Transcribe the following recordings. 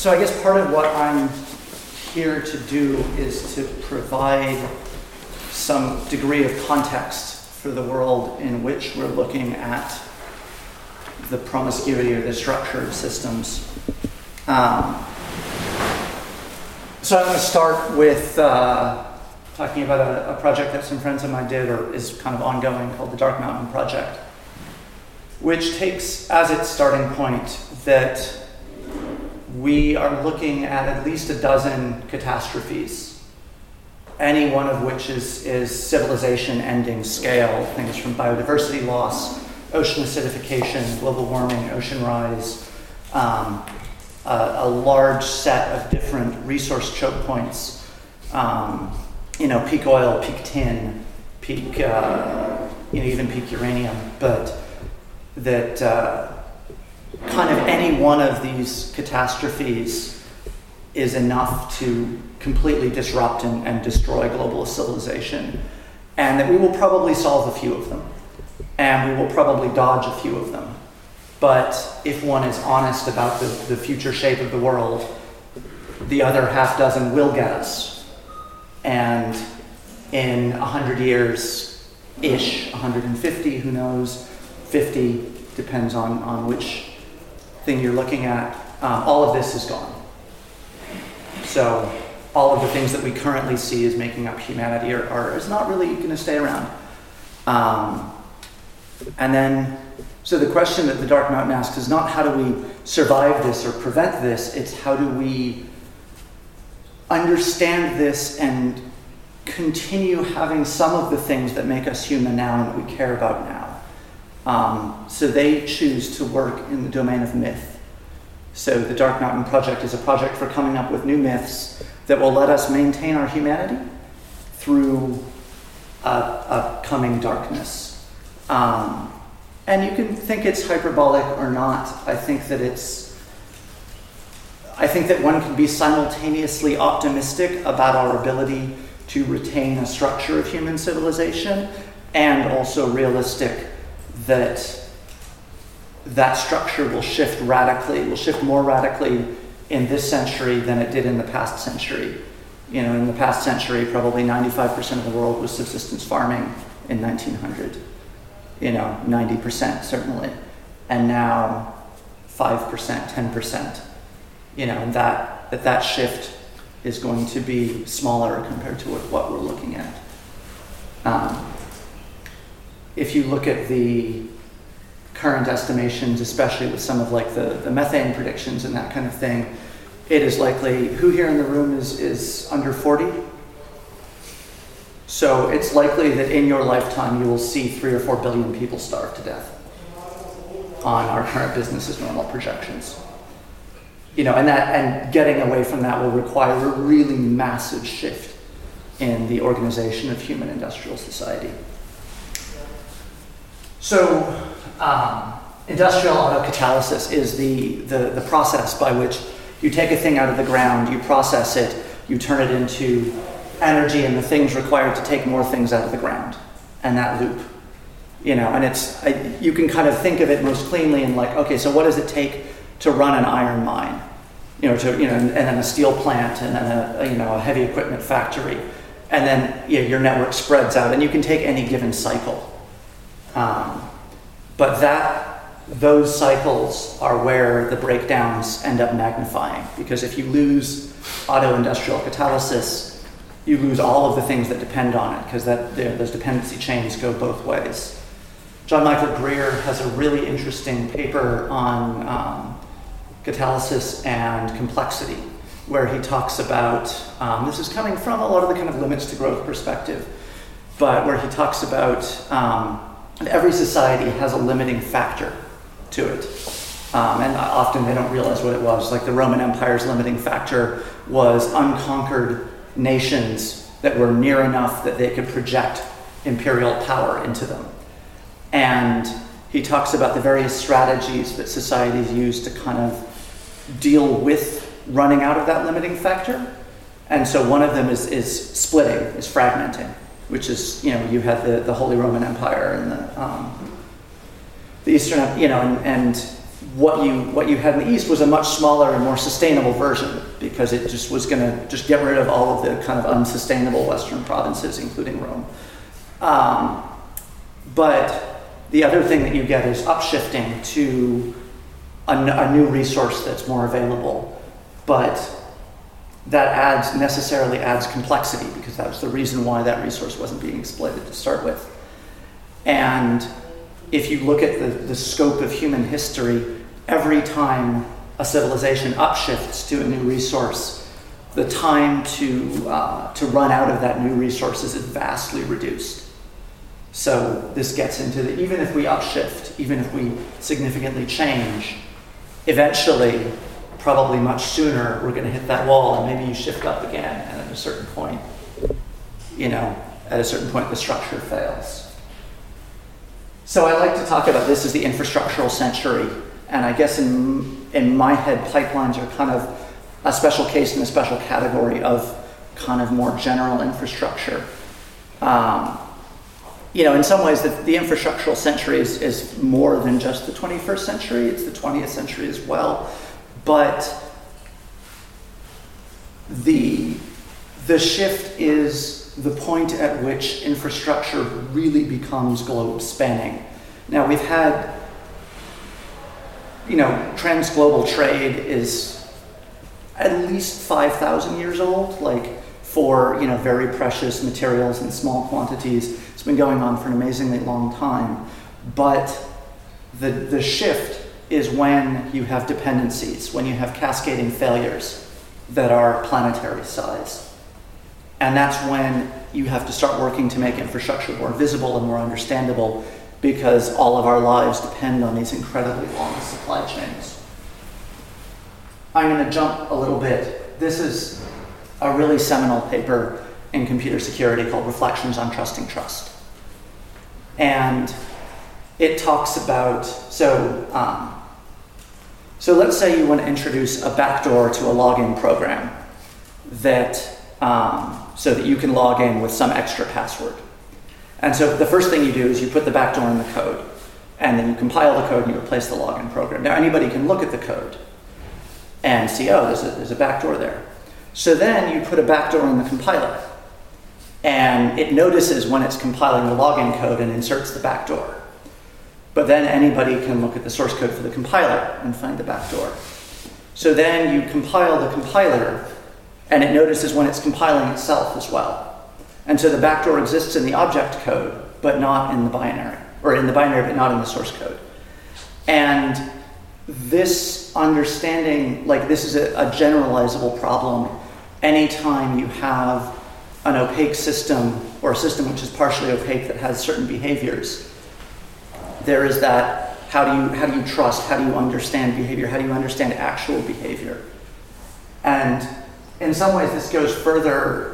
So I guess part of what I'm here to do is to provide some degree of context for the world in which we're looking at the promiscuity or the structure of systems. So I'm going to start with talking about a project that some friends of mine did, or is kind of ongoing, called the Dark Mountain Project, which takes as its starting point that we are looking at least a dozen catastrophes, any one of which is civilization-ending scale, things from biodiversity loss, ocean acidification, global warming, ocean rise, a large set of different resource choke points, peak oil, peak tin, peak, even peak uranium, but that kind of any one of these catastrophes is enough to completely disrupt and destroy global civilization, and that we will probably solve a few of them, and we will probably dodge a few of them. But if one is honest about the future shape of the world, the other half dozen will get us. And in 100 years-ish, 150, who knows, 50, depends on which thing you're looking at, all of this is gone. So all of the things that we currently see as making up humanity is not really going to stay around. So the question that the Dark Mountain asks is not how do we survive this or prevent this, it's how do we understand this and continue having some of the things that make us human now and that we care about now. So they choose to work in the domain of myth. So the Dark Mountain Project is a project for coming up with new myths that will let us maintain our humanity through a coming darkness. And you can think it's hyperbolic or not. I think that one can be simultaneously optimistic about our ability to retain a structure of human civilization, and also realistic that structure will shift more radically in this century than it did in the past century. In the past century, probably 95% of the world was subsistence farming in 1900. 90% certainly. And now 5%, 10%. And that shift is going to be smaller compared to what we're looking at. If you look at the current estimations, especially with some of the methane predictions and that kind of thing, it is likely, who here in the room is under 40? So it's likely that in your lifetime you will see 3 or 4 billion people starve to death on our current business as normal projections. And getting away from that will require a really massive shift in the organization of human industrial society. So industrial autocatalysis is the process by which you take a thing out of the ground, you process it, you turn it into energy and the things required to take more things out of the ground, and that loop. And you can kind of think of it most cleanly in okay, so what does it take to run an iron mine? And then a steel plant, and then a heavy equipment factory, and then your network spreads out, and you can take any given cycle. But those cycles are where the breakdowns end up magnifying, because if you lose auto-industrial catalysis, you lose all of the things that depend on it, because those dependency chains go both ways. John Michael Greer has a really interesting paper on catalysis and complexity, where he talks about, this is coming from a lot of the kind of limits to growth perspective, but where he talks about every society has a limiting factor to it. And often they don't realize what it was. Like the Roman Empire's limiting factor was unconquered nations that were near enough that they could project imperial power into them. And he talks about the various strategies that societies use to kind of deal with running out of that limiting factor. And so one of them is splitting, is fragmenting, which is, you had the Holy Roman Empire and the Eastern, and what you had in the East was a much smaller and more sustainable version, because it just was going to just get rid of all of the kind of unsustainable Western provinces, including Rome. But the other thing that you get is upshifting to a new resource that's more available, but that necessarily adds complexity, because that was the reason why that resource wasn't being exploited to start with. And if you look at the scope of human history, every time a civilization upshifts to a new resource, the time to run out of that new resource is vastly reduced. So this gets into even if we upshift, even if we significantly change, eventually, probably much sooner, we're going to hit that wall, and maybe you shift up again, and at a certain point, the structure fails. So I like to talk about this as the infrastructural century, and I guess in my head, pipelines are kind of a special case in a special category of kind of more general infrastructure. In some ways, the infrastructural century is more than just the 21st century, it's the 20th century as well. But the shift is the point at which infrastructure really becomes globe spanning. Now we've had, trans-global trade is at least 5,000 years old, like for, very precious materials in small quantities. It's been going on for an amazingly long time. But the shift is when you have dependencies, when you have cascading failures that are planetary size. And that's when you have to start working to make infrastructure more visible and more understandable, because all of our lives depend on these incredibly long supply chains. I'm going to jump a little bit. This is a really seminal paper in computer security called Reflections on Trusting Trust. And it talks about, so let's say you want to introduce a backdoor to a login program that, so that you can log in with some extra password. And so the first thing you do is you put the backdoor in the code, and then you compile the code and you replace the login program. Now anybody can look at the code and see, oh, there's a backdoor there. So then you put a backdoor in the compiler, and it notices when it's compiling the login code and inserts the backdoor. But then anybody can look at the source code for the compiler and find the backdoor. So then you compile the compiler, and it notices when it's compiling itself as well. And so the backdoor exists in the object code, but not in the binary, or in the binary, but not in the source code. And this understanding, this is a generalizable problem anytime you have an opaque system, or a system which is partially opaque that has certain behaviors. There is that, how do you trust, how do you understand behavior, how do you understand actual behavior? And in some ways this goes further.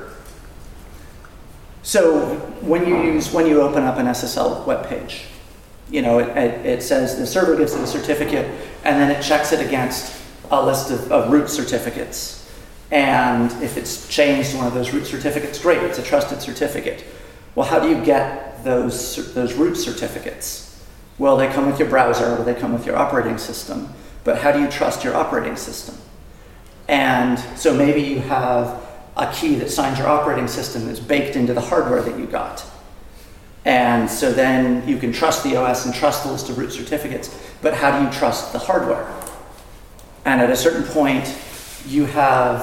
So when you open up an SSL web page, it says the server gives it a certificate, and then it checks it against a list of root certificates. And if it's changed one of those root certificates, great, it's a trusted certificate. Well, how do you get those root certificates? Well, they come with your browser, or they come with your operating system. But how do you trust your operating system? And so maybe you have a key that signs your operating system that's baked into the hardware that you got. And so then you can trust the OS and trust the list of root certificates, but how do you trust the hardware? And at a certain point, you have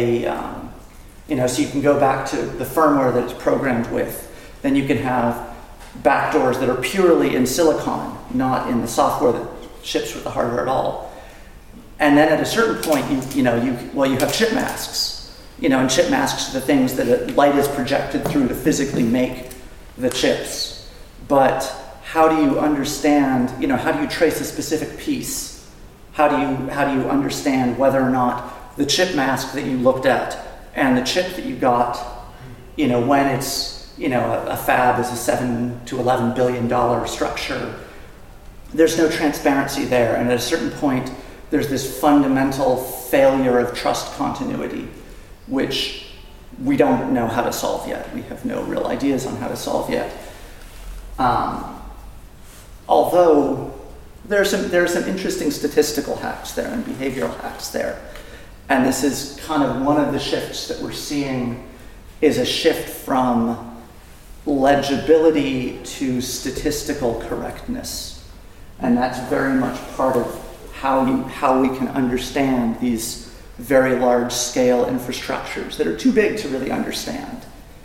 so you can go back to the firmware that it's programmed with. Then you can have backdoors that are purely in silicon, not in the software that ships with the hardware at all. And then at a certain point, you have chip masks. And chip masks are the things that light is projected through to physically make the chips. But how do you understand, how do you trace a specific piece? How do you understand whether or not the chip mask that you looked at and the chip that you got, when it's, a fab is a $7 to $11 billion structure, there's no transparency there. And at a certain point, there's this fundamental failure of trust continuity, which we don't know how to solve yet. We have no real ideas on how to solve yet. Although, There are some interesting statistical hacks there and behavioral hacks there. And this is kind of one of the shifts that we're seeing is a shift from legibility to statistical correctness. And that's very much part of how we can understand these very large scale infrastructures that are too big to really understand.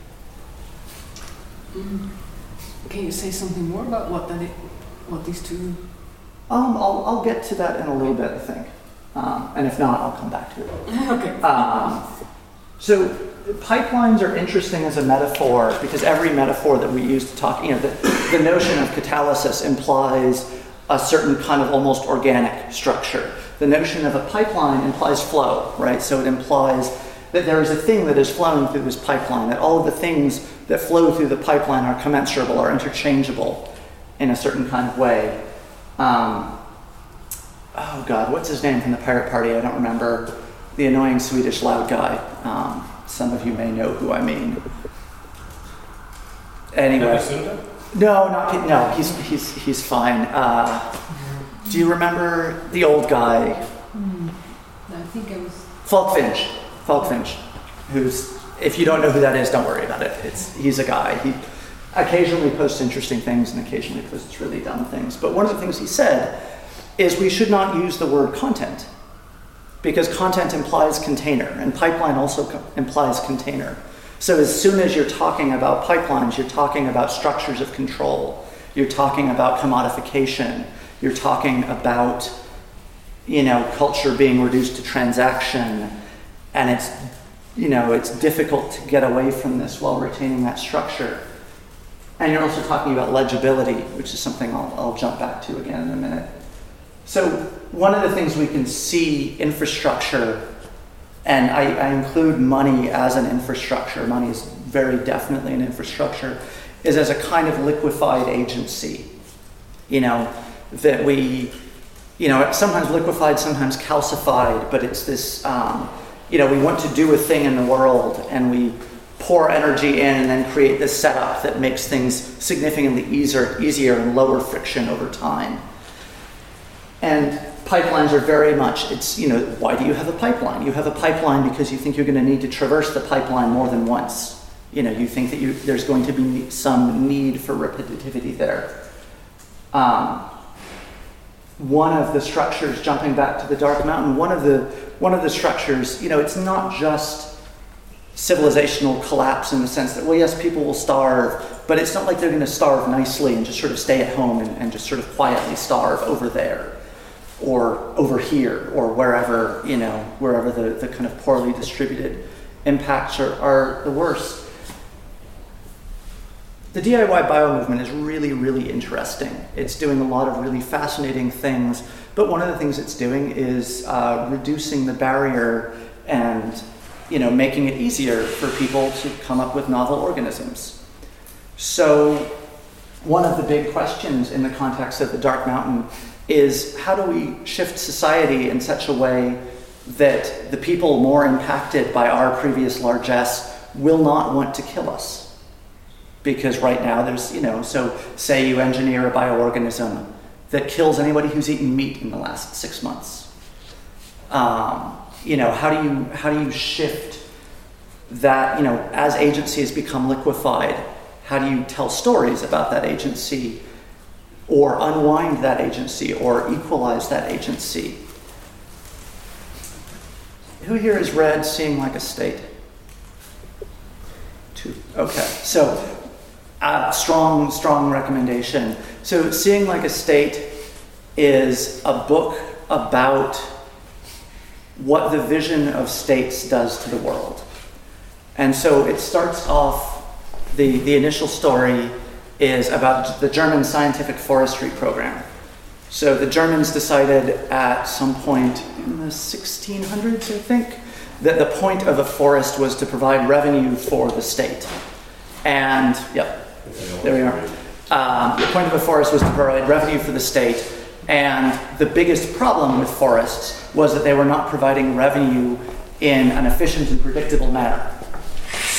Can you say something more about what these two? I'll get to that in a little bit, I think. And if not, I'll come back to it. Okay. So pipelines are interesting as a metaphor because every metaphor that we use to talk, the notion of catalysis implies a certain kind of almost organic structure. The notion of a pipeline implies flow, right? So it implies that there is a thing that is flowing through this pipeline, that all of the things that flow through the pipeline are commensurable, are interchangeable in a certain kind of way. Oh God, what's his name from the Pirate Party? I don't remember. The annoying Swedish loud guy. Some of you may know who I mean. Anyway. No, he's fine. Do you remember the old guy? I think it was Falk Finch, who's, if you don't know who that is, don't worry about it. He's a guy. He occasionally posts interesting things and occasionally posts really dumb things. But one of the things he said is we should not use the word content because content implies container and pipeline also implies container. So as soon as you're talking about pipelines, you're talking about structures of control. You're talking about commodification. You're talking about, culture being reduced to transaction. And it's difficult to get away from this while retaining that structure. And you're also talking about legibility, which is something I'll jump back to again in a minute. So one of the things we can see infrastructure, and I include money as an infrastructure, money is very definitely an infrastructure, is as a kind of liquefied agency. That we, sometimes liquefied, sometimes calcified, but it's this, we want to do a thing in the world and we pour energy in and then create this setup that makes things significantly easier and lower friction over time. And pipelines are very much, why do you have a pipeline? You have a pipeline because you think you're going to need to traverse the pipeline more than once. You think that there's going to be some need for repetitivity there. One of the structures, jumping back to the Dark Mountain, one of the structures, it's not just civilizational collapse in the sense that, well, yes, people will starve, but it's not like they're going to starve nicely and just sort of stay at home and just sort of quietly starve over there or over here or wherever the kind of poorly distributed impacts are the worst. The DIY bio movement is really, really interesting. It's doing a lot of really fascinating things, but one of the things it's doing is reducing the barrier and making it easier for people to come up with novel organisms. So one of the big questions in the context of the Dark Mountain is how do we shift society in such a way that the people more impacted by our previous largesse will not want to kill us? Because right now there's, so say you engineer a bioorganism that kills anybody who's eaten meat in the last 6 months. How do you shift that, as agencies become liquefied, how do you tell stories about that agency or unwind that agency or equalize that agency? Who here has read Seeing Like a State? 2. Okay, so strong recommendation. So Seeing Like a State is a book about what the vision of states does to the world. And so it starts off, the initial story is about the German scientific forestry program. So the Germans decided at some point in the 1600s, I think, that the point of a forest was to provide revenue for the state. And, there we are. The point of a forest was to provide revenue for the state. And the biggest problem with forests was that they were not providing revenue in an efficient and predictable manner.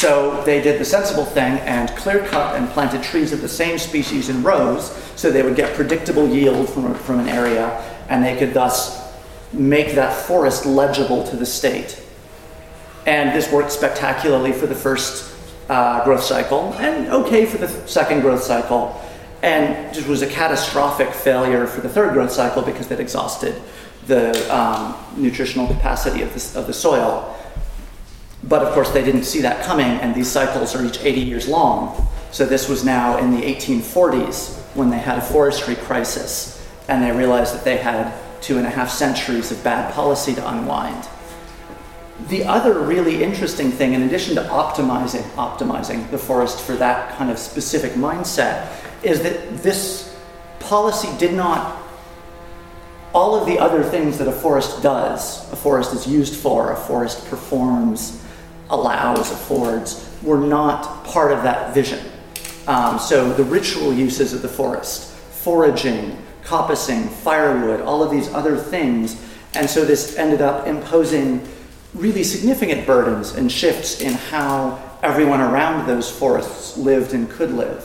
So they did the sensible thing and clear cut and planted trees of the same species in rows so they would get predictable yield from an area, and they could thus make that forest legible to the state. And this worked spectacularly for the first growth cycle, and okay for the second growth cycle, and it was a catastrophic failure for the third growth cycle because they'd exhausted the nutritional capacity of the soil. But of course they didn't see that coming, and these cycles are each 80 years long. So this was now in the 1840s when they had a forestry crisis, and they realized that they had 2.5 centuries of bad policy to unwind. The other really interesting thing, in addition to optimizing the forest for that kind of specific mindset, is that this policy did not, all of the other things that a forest does, a forest is used for, a forest performs, allows, affords, were not part of that vision. So the ritual uses of the forest, foraging, coppicing, firewood, all of these other things, and so this ended up imposing really significant burdens and shifts in how everyone around those forests lived and could live.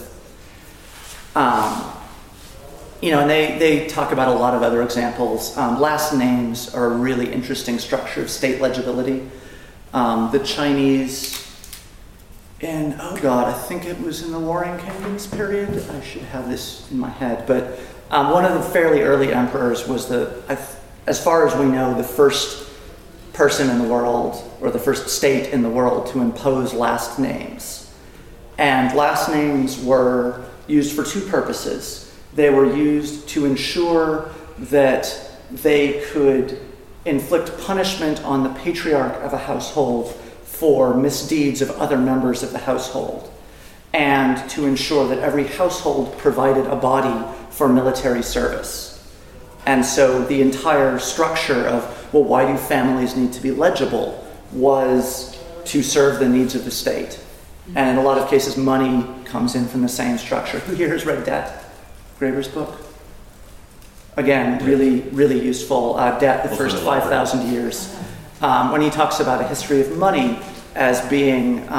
And they talk about a lot of other examples. Last names are a really interesting structure of state legibility. The Chinese, I think it was in the Warring Kingdoms period. I should have this in my head, but one of the fairly early emperors was as far as we know, the first person in the world, or the first state in the world, to impose last names. And last names were used for two purposes. They were used to ensure that they could inflict punishment on the patriarch of a household for misdeeds of other members of the household, and to ensure that every household provided a body for military service. And so the entire structure of, well, why do families need to be legible, was to serve the needs of the state. And in a lot of cases, money comes in from the same structure. Who here has read Debt, Graeber's book? Again, really, really useful. Debt, the first 5,000 years. When he talks about a history of money as being,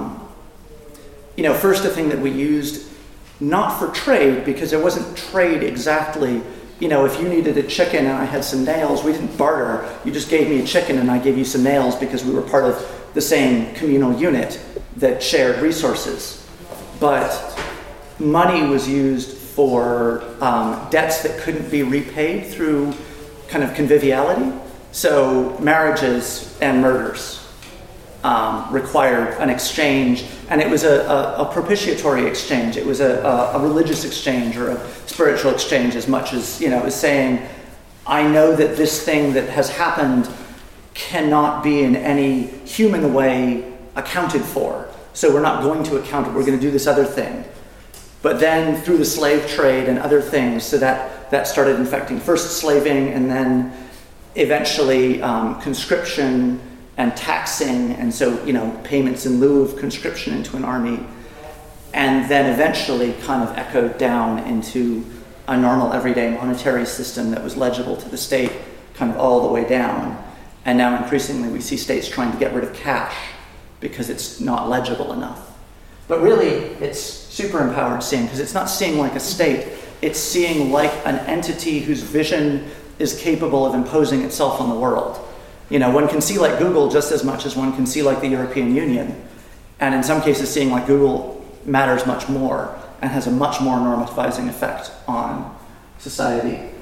first a thing that we used not for trade, because there wasn't trade exactly. If you needed a chicken and I had some nails, we didn't barter. You just gave me a chicken and I gave you some nails because we were part of the same communal unit that shared resources. But money was used for debts that couldn't be repaid through kind of conviviality. So marriages and murders required an exchange, and it was a propitiatory exchange. It was a religious exchange or a spiritual exchange, as much as, it was saying, I know that this thing that has happened cannot be in any human way accounted for. So we're not going to account it. We're going to do this other thing. But then through the slave trade and other things, so that started infecting first slaving, and then eventually conscription and taxing, and so, payments in lieu of conscription into an army, and then eventually kind of echoed down into a normal everyday monetary system that was legible to the state, kind of all the way down. And now increasingly we see states trying to get rid of cash because it's not legible enough. But really, it's super empowered seeing, because it's not seeing like a state, it's seeing like an entity whose vision is capable of imposing itself on the world. One can see like Google just as much as one can see like the European Union. And in some cases, seeing like Google matters much more and has a much more normativizing effect on society.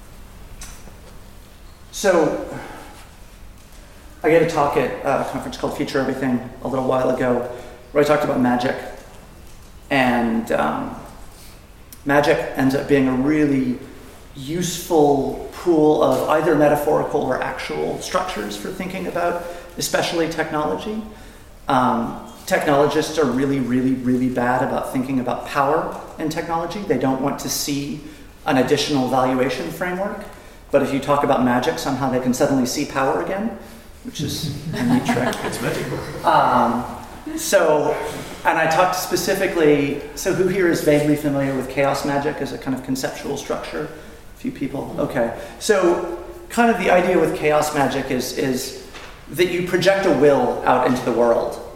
So I gave a talk at a conference called Future Everything a little while ago, where I talked about magic. And magic ends up being a really useful pool of either metaphorical or actual structures for thinking about, especially technology. Technologists are really, really, really bad about thinking about power in technology. They don't want to see an additional valuation framework. But if you talk about magic, somehow they can suddenly see power again, which is a neat trick. It's magical. And I talked specifically, so who here is vaguely familiar with chaos magic as a kind of conceptual structure? A few people, okay. So kind of the idea with chaos magic is that you project a will out into the world.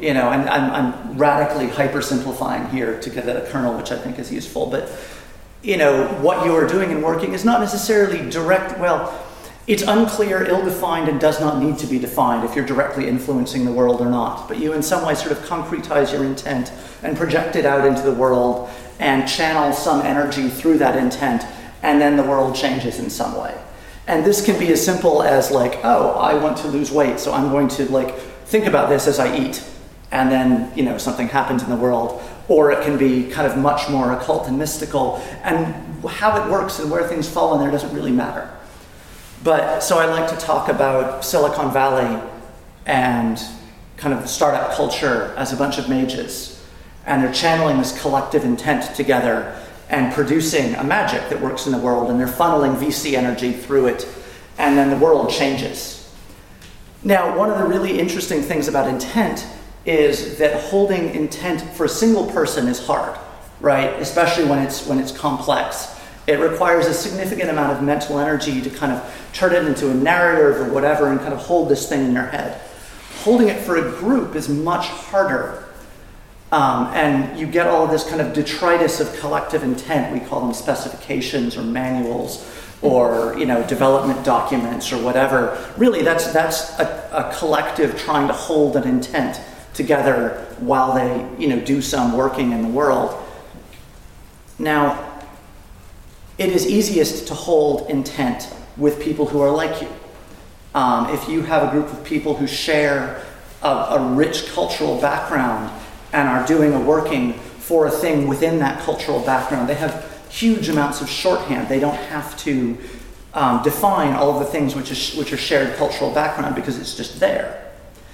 and I'm radically hyper-simplifying here to get at a kernel, which I think is useful, but, what you are doing and working is not necessarily direct, it's unclear, ill-defined, and does not need to be defined if you're directly influencing the world or not. But you in some way sort of concretize your intent and project it out into the world and channel some energy through that intent, and then the world changes in some way. And this can be as simple as like, oh, I want to lose weight, so I'm going to think about this as I eat. And then, something happens in the world. Or it can be kind of much more occult and mystical. And how it works and where things fall in there doesn't really matter. But so I like to talk about Silicon Valley and kind of the startup culture as a bunch of mages. And they're channeling this collective intent together and producing a magic that works in the world. And they're funneling VC energy through it. And then the world changes. Now, one of the really interesting things about intent is that holding intent for a single person is hard, right? Especially when it's complex. It requires a significant amount of mental energy to kind of turn it into a narrative or whatever and kind of hold this thing in your head. Holding it for a group is much harder. And you get all of this kind of detritus of collective intent. We call them specifications or manuals or development documents or whatever. Really, that's a collective trying to hold an intent together while they do some working in the world. Now, it is easiest to hold intent with people who are like you. If you have a group of people who share a rich cultural background and are doing a working for a thing within that cultural background, they have huge amounts of shorthand. They don't have to define all of the things which are shared cultural background because it's just there.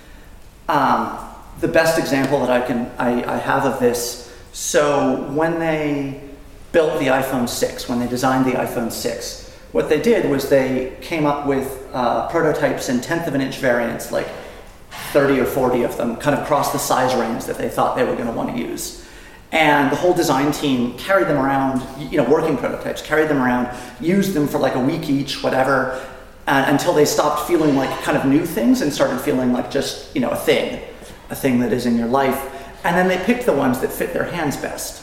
The best example that I have of this, so when they built the iPhone 6, when they designed the iPhone 6, what they did was they came up with prototypes in 1/10 of an inch variants, like 30 or 40 of them, kind of across the size range that they thought they were going to want to use. And the whole design team carried them around, working prototypes, carried them around, used them for like a week each, whatever, until they stopped feeling like kind of new things and started feeling like just, a thing that is in your life. And then they picked the ones that fit their hands best.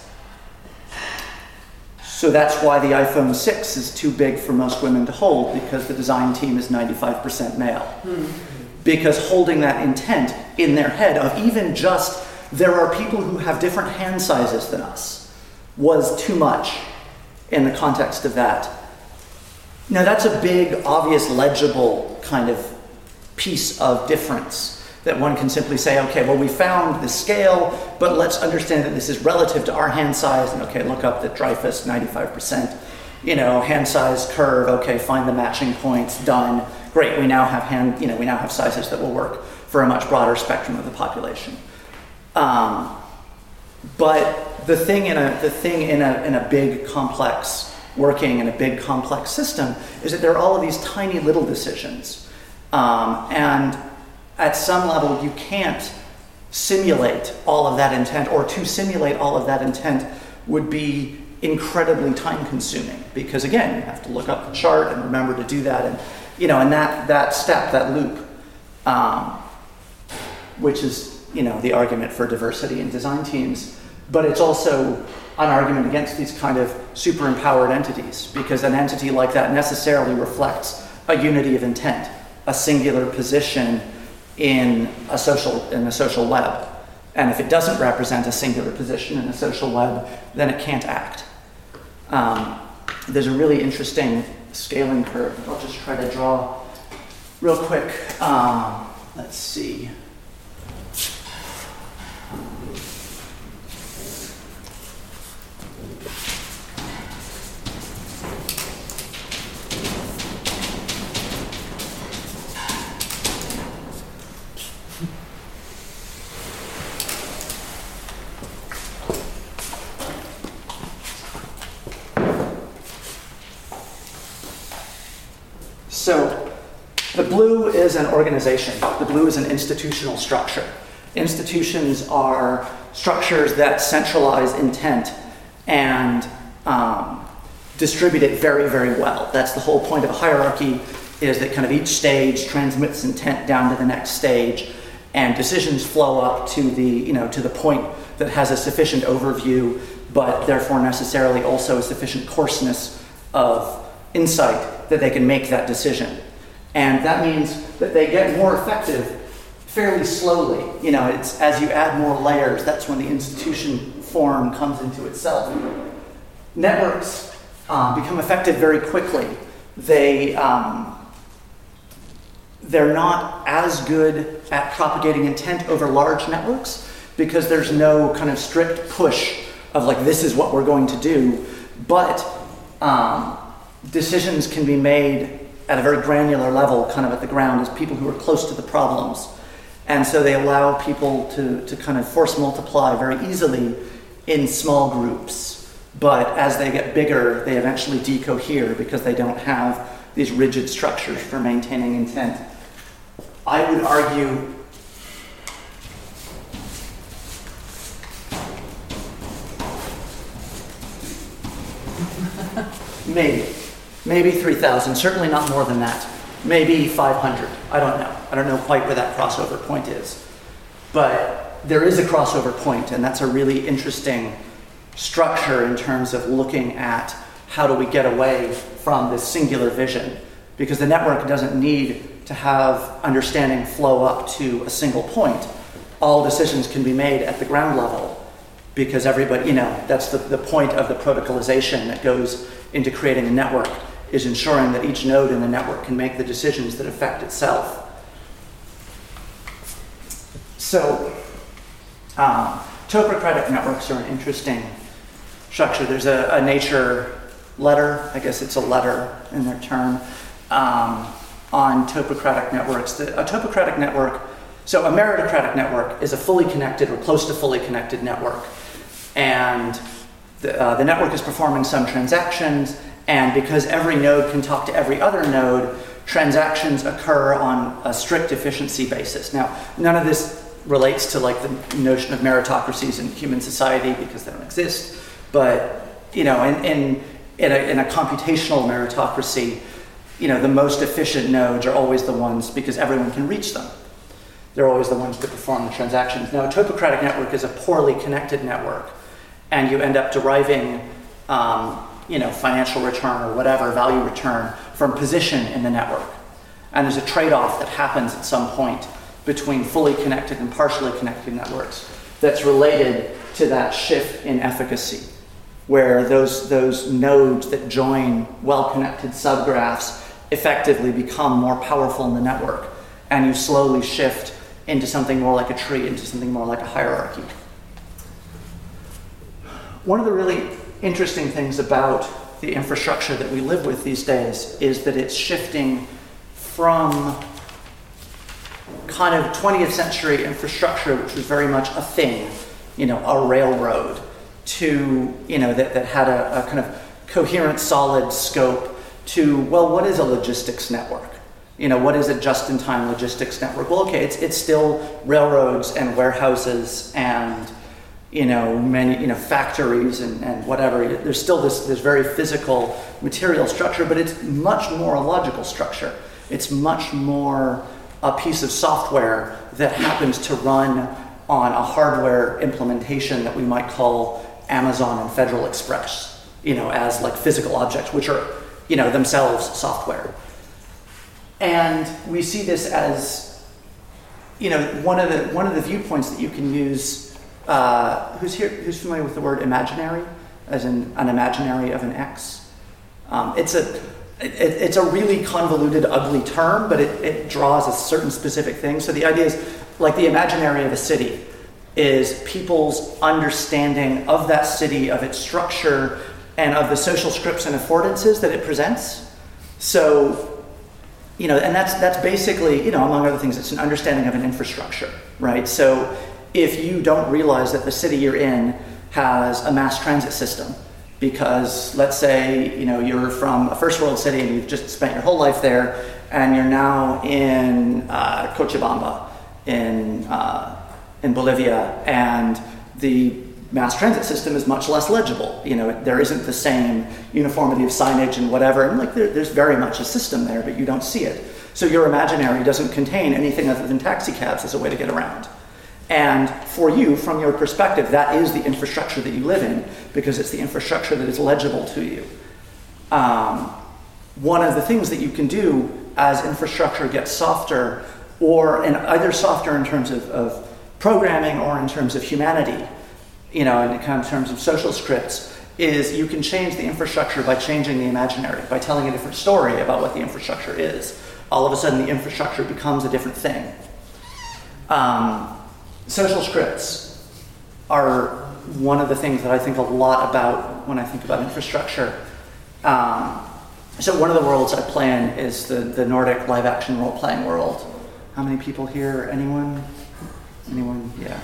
So that's why the iPhone 6 is too big for most women to hold, because the design team is 95% male. Because holding that intent in their head of even just, there are people who have different hand sizes than us, was too much in the context of that. Now that's a big, obvious, legible kind of piece of difference that one can simply say, okay, well, we found the scale, but let's understand that this is relative to our hand size, and okay, look up the Dreyfus, 95%, hand size curve, okay, find the matching points, done. Great, we now have sizes that will work for a much broader spectrum of the population. But the thing in a big complex working in a big complex system is that there are all of these tiny little decisions. And at some level, you can't simulate all of that intent, or to simulate all of that intent would be incredibly time consuming, because again, you have to look up the chart and remember to do that, and and that step, that loop, which is the argument for diversity in design teams, but it's also an argument against these kind of super empowered entities, because an entity like that necessarily reflects a unity of intent, a singular position in a social web. And if it doesn't represent a singular position in a social web, then it can't act. There's a really interesting scaling curve. I'll just try to draw real quick. Let's see. So the blue is an organization. The blue is an institutional structure. Institutions are structures that centralize intent and distribute it very, very well. That's the whole point of a hierarchy, is that kind of each stage transmits intent down to the next stage. and decisions flow up to the point that has a sufficient overview, but therefore necessarily also a sufficient coarseness of insight that they can make that decision. And that means that they get more effective fairly slowly. It's as you add more layers, that's when the institution form comes into itself. Networks become effective very quickly. They're not as good at propagating intent over large networks because there's no kind of strict push of like, this is what we're going to do. But decisions can be made at a very granular level, kind of at the ground, as people who are close to the problems. And so they allow people to kind of force multiply very easily in small groups. But as they get bigger, they eventually decohere because they don't have these rigid structures for maintaining intent. I would argue maybe 3,000, certainly not more than that. Maybe 500, I don't know. I don't know quite where that crossover point is. But there is a crossover point, and that's a really interesting structure in terms of looking at how do we get away from this singular vision. Because the network doesn't need to have understanding flow up to a single point. All decisions can be made at the ground level because everybody, that's the point of the protocolization that goes into creating a network, is ensuring that each node in the network can make the decisions that affect itself. So, topocratic networks are an interesting structure. There's a Nature letter, I guess it's a letter in their term, on topocratic networks. A topocratic network, so a meritocratic network is a fully connected or close to fully connected network. And the network is performing some transactions, and because every node can talk to every other node, transactions occur on a strict efficiency basis. Now, none of this relates to like the notion of meritocracies in human society because they don't exist, but in a computational meritocracy, the most efficient nodes are always the ones because everyone can reach them. They're always the ones that perform the transactions. Now, a topocratic network is a poorly connected network, and you end up deriving financial return or whatever, value return from position in the network. And there's a trade-off that happens at some point between fully connected and partially connected networks that's related to that shift in efficacy, where those nodes that join well-connected subgraphs effectively become more powerful in the network, and you slowly shift into something more like a tree, into something more like a hierarchy. One of the really interesting things about the infrastructure that we live with these days is that it's shifting from kind of 20th century infrastructure, which was very much a thing, a railroad, to, that had a kind of coherent, solid scope to, well, what is a logistics network? What is a just-in-time logistics network? Well, okay, it's still railroads and warehouses and many, factories and whatever. There's still this very physical material structure, but it's much more a logical structure. It's much more a piece of software that happens to run on a hardware implementation that we might call Amazon and Federal Express, as like physical objects, which are, themselves software. And we see this as, one of the viewpoints that you can use. Who's familiar with the word imaginary, as in an imaginary of an X? It's a really convoluted, ugly term, but it draws a certain specific thing. So the idea is, like the imaginary of a city is people's understanding of that city, of its structure, and of the social scripts and affordances that it presents. So, and that's basically, among other things, it's an understanding of an infrastructure, right? So if you don't realize that the city you're in has a mass transit system, because let's say, you're from a first world city and you've just spent your whole life there, and you're now in Cochabamba in Bolivia, and the mass transit system is much less legible. There isn't the same uniformity of signage and whatever, and there's very much a system there, but you don't see it. So your imaginary doesn't contain anything other than taxi cabs as a way to get around. And for you, from your perspective, that is the infrastructure that you live in, because it's the infrastructure that is legible to you. One of the things that you can do as infrastructure gets softer, and either softer in terms of programming or in terms of humanity, in kind of terms of social scripts, is you can change the infrastructure by changing the imaginary, by telling a different story about what the infrastructure is. All of a sudden, the infrastructure becomes a different thing. Social scripts are one of the things that I think a lot about when I think about infrastructure. So one of the worlds I play in is the Nordic live-action role-playing world. How many people here? Anyone? Yeah.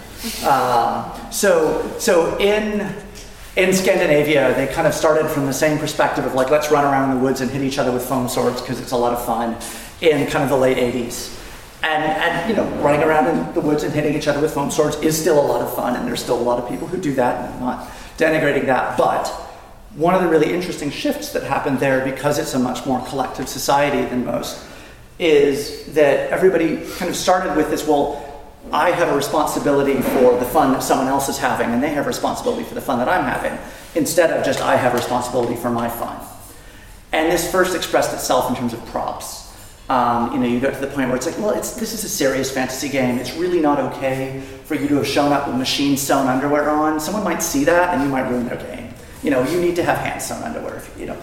So in Scandinavia, they kind of started from the same perspective of let's run around in the woods and hit each other with foam swords because it's a lot of fun in kind of the late 80s. And running around in the woods and hitting each other with foam swords is still a lot of fun, and there's still a lot of people who do that, and I'm not denigrating that. But one of the really interesting shifts that happened there, because it's a much more collective society than most, is that everybody kind of started with this, I have a responsibility for the fun that someone else is having, and they have responsibility for the fun that I'm having, instead of just I have responsibility for my fun. And this first expressed itself in terms of props. You get to the point where it's this is a serious fantasy game. It's really not okay for you to have shown up with machine-sewn underwear on. Someone might see that, and you might ruin their game. You need to have hand-sewn underwear.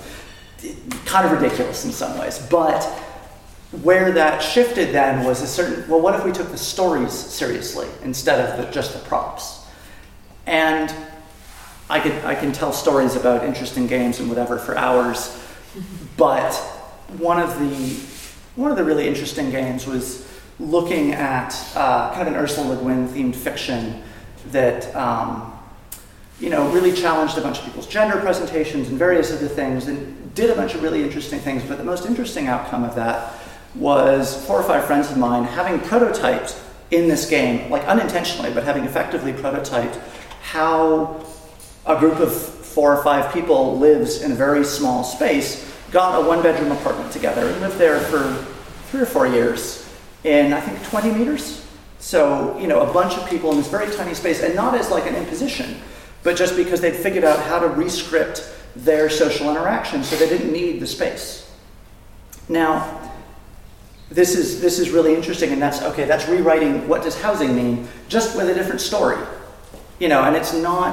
Kind of ridiculous in some ways, but where that shifted then was what if we took the stories seriously instead of just the props? And I can tell stories about interesting games and whatever for hours, but one of the really interesting games was looking at kind of an Ursula Le Guin themed fiction that really challenged a bunch of people's gender presentations and various other things, and did a bunch of really interesting things. But the most interesting outcome of that was 4 or 5 friends of mine having prototyped in this game, unintentionally, but having effectively prototyped how a group of 4 or 5 people lives in a very small space, got a 1-bedroom apartment together and lived there for 3 or 4 years in, I think, 20 meters. So, a bunch of people in this very tiny space, and not as an imposition, but just because they'd figured out how to rescript their social interaction so they didn't need the space. Now, this is really interesting, and that's rewriting what does housing mean, just with a different story. And this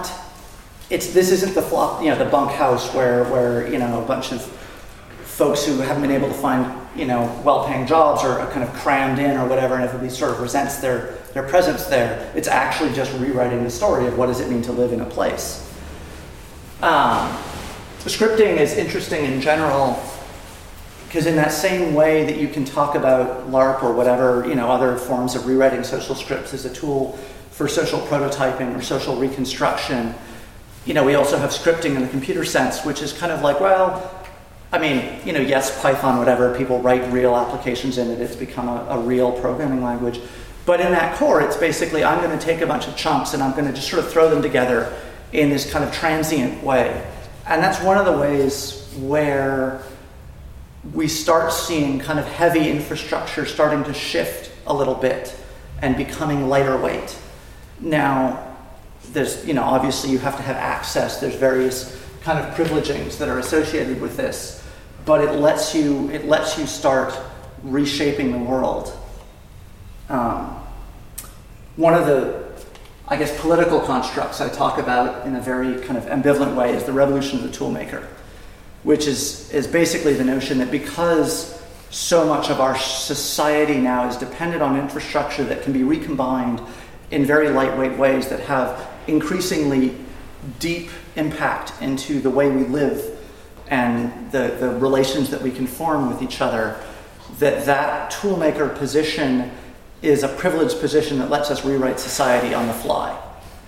isn't the the bunk house where a bunch of folks who haven't been able to find well-paying jobs or are kind of crammed in or whatever, and everybody sort of resents their presence there. It's actually just rewriting the story of what does it mean to live in a place. Scripting is interesting in general because in that same way that you can talk about LARP or whatever, other forms of rewriting social scripts as a tool for social prototyping or social reconstruction, we also have scripting in the computer sense, which is kind of yes, Python, whatever, people write real applications in it, it's become a real programming language. But in that core, it's basically, I'm going to take a bunch of chunks and I'm going to just sort of throw them together in this kind of transient way. And that's one of the ways where we start seeing kind of heavy infrastructure starting to shift a little bit and becoming lighter weight. Now, there's, obviously you have to have access. There's various kind of privilegings that are associated with this, but it lets you start reshaping the world. One of the, political constructs I talk about in a very kind of ambivalent way is the revolution of the toolmaker, which is basically the notion that because so much of our society now is dependent on infrastructure that can be recombined in very lightweight ways that have increasingly deep impact into the way we live and the relations that we can form with each other, that toolmaker position is a privileged position that lets us rewrite society on the fly.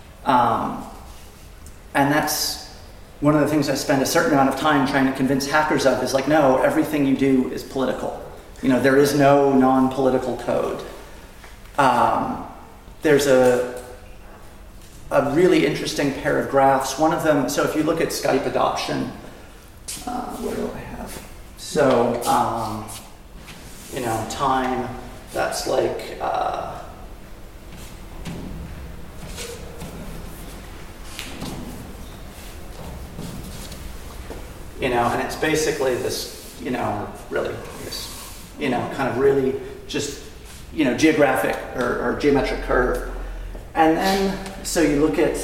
And that's one of the things I spend a certain amount of time trying to convince hackers of is no, everything you do is political. There is no non-political code. There's a really interesting pair of graphs. One of them, so if you look at Skype adoption, what do I have? So, time, that's like, and it's basically this, really, this, kind of really just, geographic or geometric curve. And then, so you look at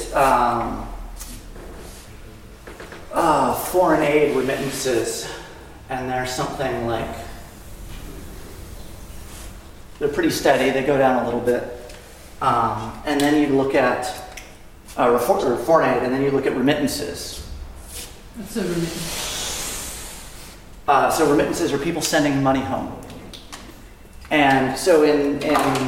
foreign aid remittances, and they're something like, they're pretty steady, they go down a little bit. And then you look at foreign aid, and then you look at remittances. What's a remittance? So remittances are people sending money home. And so in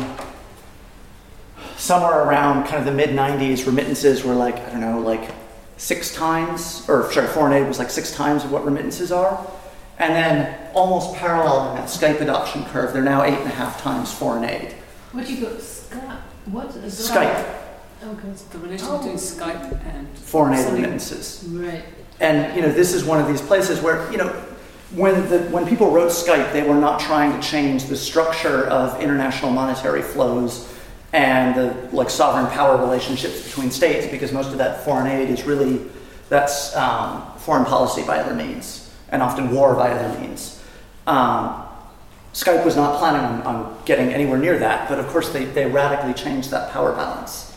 somewhere around kind of the mid-90s, remittances were like 6 times, foreign aid was like 6 times of what remittances are. And then almost parallel in that Skype adoption curve, they're now 8.5 times foreign aid. What do you go, Skype? What is Skype. Okay, it's the relation between Skype and foreign aid remittances. Right. And this is one of these places where when people wrote Skype, they were not trying to change the structure of international monetary flows and the sovereign power relationships between states, because most of that foreign aid is really foreign policy by other means, and often war by other means. Skype was not planning on getting anywhere near that, but of course they radically changed that power balance.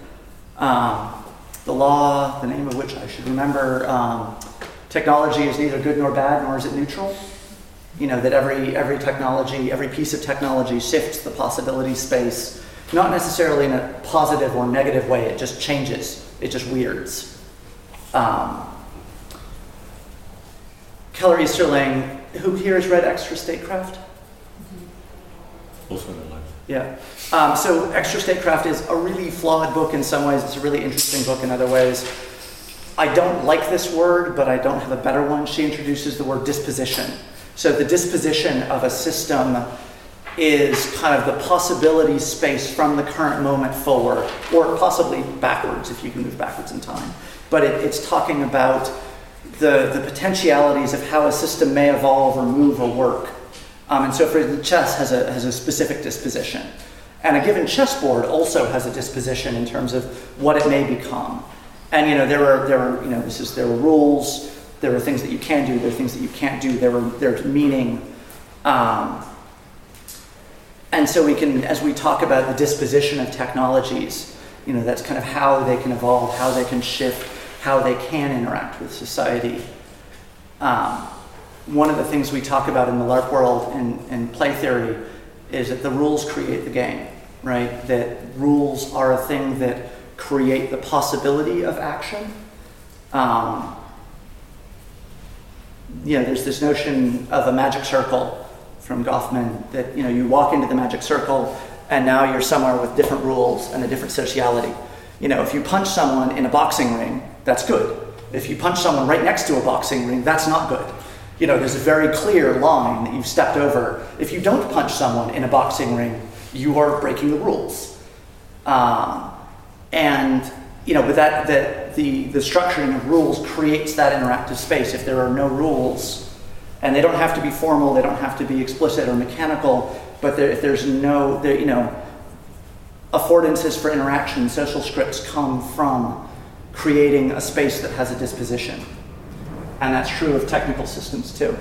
The law, the name of which I should remember, technology is neither good nor bad, nor is it neutral. That every technology, every piece of technology shifts the possibility space, not necessarily in a positive or negative way, it just changes, it just weirds. Keller Easterling, who here has read Extra Statecraft? Also in the life. Yeah. So Extra Statecraft is a really flawed book in some ways. It's a really interesting book in other ways. I don't like this word, but I don't have a better one. She introduces the word disposition. So the disposition of a system is kind of the possibility space from the current moment forward, or possibly backwards if you can move backwards in time. But it's talking about the potentialities of how a system may evolve or move or work. And so, for instance, chess has a specific disposition, and a given chessboard also has a disposition in terms of what it may become. And there are rules, there are things that you can do, there are things that you can't do, there's meaning. And so we can, as we talk about the disposition of technologies, that's kind of how they can evolve, how they can shift, how they can interact with society. One of the things we talk about in the LARP world and play theory is that the rules create the game, right? That rules are a thing that create the possibility of action. There's this notion of a magic circle from Goffman that, you walk into the magic circle and now you're somewhere with different rules and a different sociality. If you punch someone in a boxing ring, that's good. If you punch someone right next to a boxing ring, that's not good. There's a very clear line that you've stepped over. If you don't punch someone in a boxing ring, you are breaking the rules. But the structuring of rules creates that interactive space. If there are no rules, and they don't have to be formal, they don't have to be explicit or mechanical, but if there's no, affordances for interaction, social scripts come from creating a space that has a disposition. And that's true of technical systems too.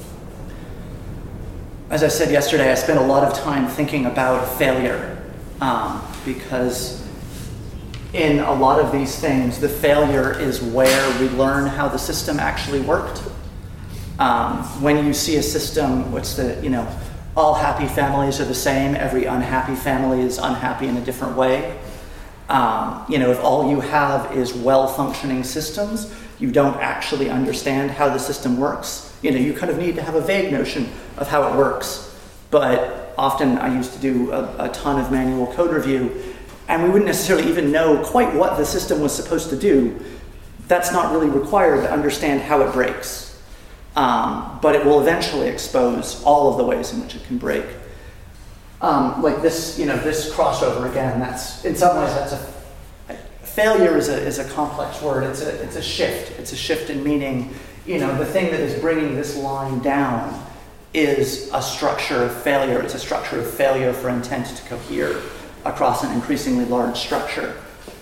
As I said yesterday, I spent a lot of time thinking about failure, because in a lot of these things, the failure is where we learn how the system actually worked. When you see a system, all happy families are the same, every unhappy family is unhappy in a different way. If all you have is well-functioning systems, you don't actually understand how the system works. You kind of need to have a vague notion of how it works. But often I used to do a ton of manual code review, and we wouldn't necessarily even know quite what the system was supposed to do. That's not really required to understand how it breaks. But it will eventually expose all of the ways in which it can break. Like this crossover again, that's in some ways that's a failure is a complex word. It's a shift. It's a shift in meaning. The thing that is bringing this line down is a structure of failure. It's a structure of failure for intent to cohere across an increasingly large structure.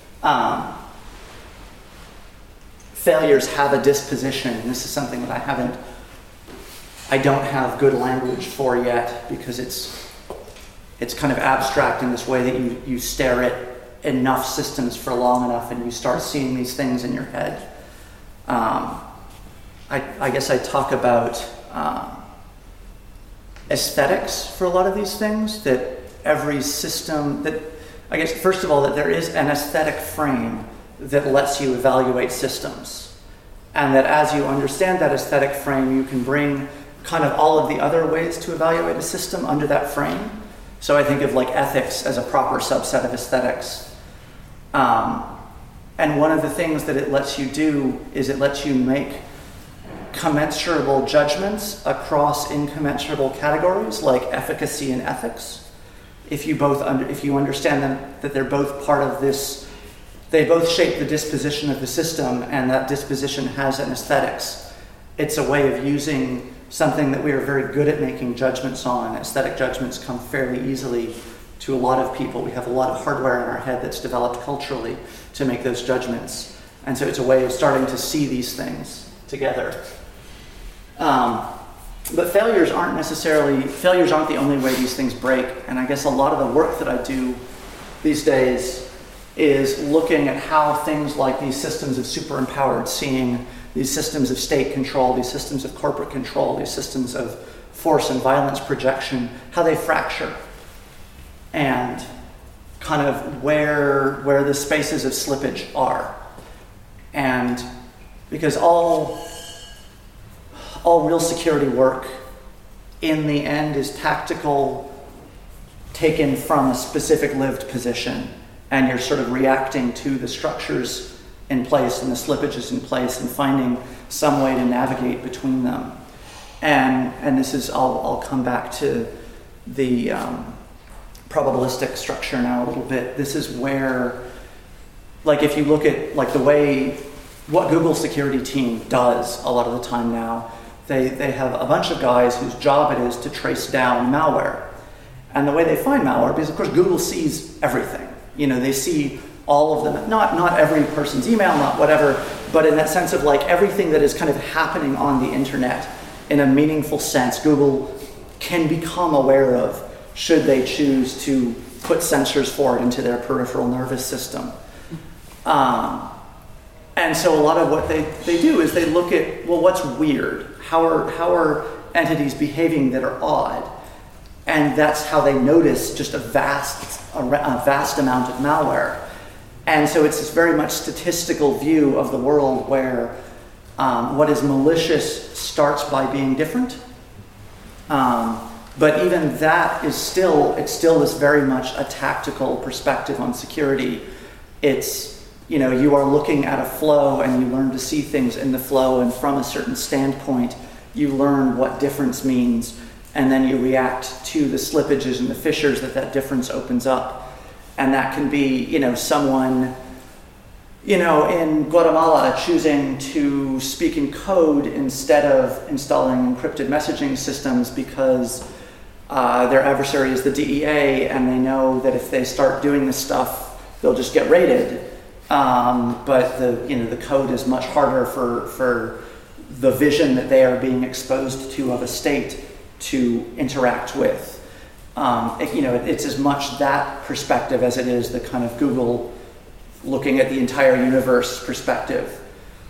Failures have a disposition. This is something that I don't have good language for yet, because it's kind of abstract in this way that you stare at enough systems for long enough and you start seeing these things in your head. I guess I talk about aesthetics for a lot of these things, that every system, that I guess first of all that there is an aesthetic frame that lets you evaluate systems, and that as you understand that aesthetic frame, you can bring kind of all of the other ways to evaluate a system under that frame. So I think of like ethics as a proper subset of aesthetics. And one of the things that it lets you do is it lets you make commensurable judgments across incommensurable categories like efficacy and ethics. If you understand them, that they're both part of this, they both shape the disposition of the system, and that disposition has an aesthetics. It's a way of using something that we are very good at making judgments on. Aesthetic judgments come fairly easily to a lot of people. We have a lot of hardware in our head that's developed culturally to make those judgments. And so it's a way of starting to see these things together. But failures aren't the only way these things break. And I guess a lot of the work that I do these days is looking at how things like these systems of super-empowered seeing, these systems of state control, these systems of corporate control, these systems of force and violence projection, how they fracture, and kind of where the spaces of slippage are. And because all real security work in the end is tactical, taken from a specific lived position, and you're sort of reacting to the structures in place and the slippages in place and finding some way to navigate between them. And this is, I'll come back to the probabilistic structure now a little bit. This is where, like if you look at like the way what Google's security team does a lot of the time now, they have a bunch of guys whose job it is to trace down malware. And the way they find malware, because of course Google sees everything. They see all of them, not every person's email, not whatever, but in that sense of like everything that is kind of happening on the internet in a meaningful sense, Google can become aware of should they choose to put sensors for it into their peripheral nervous system. And so a lot of what they do is they look at, well, what's weird? How are entities behaving that are odd? And that's how they notice just a vast amount of malware. And so it's this very much statistical view of the world where what is malicious starts by being different. But even that is still this very much a tactical perspective on security. It's, you are looking at a flow and you learn to see things in the flow, and from a certain standpoint, you learn what difference means, and then you react to the slippages and the fissures that difference opens up. And that can be, someone, in Guatemala choosing to speak in code instead of installing encrypted messaging systems because their adversary is the DEA, and they know that if they start doing this stuff, they'll just get raided. But the code is much harder for the vision that they are being exposed to of a state to interact with. It's as much that perspective as it is the kind of Google looking at the entire universe perspective.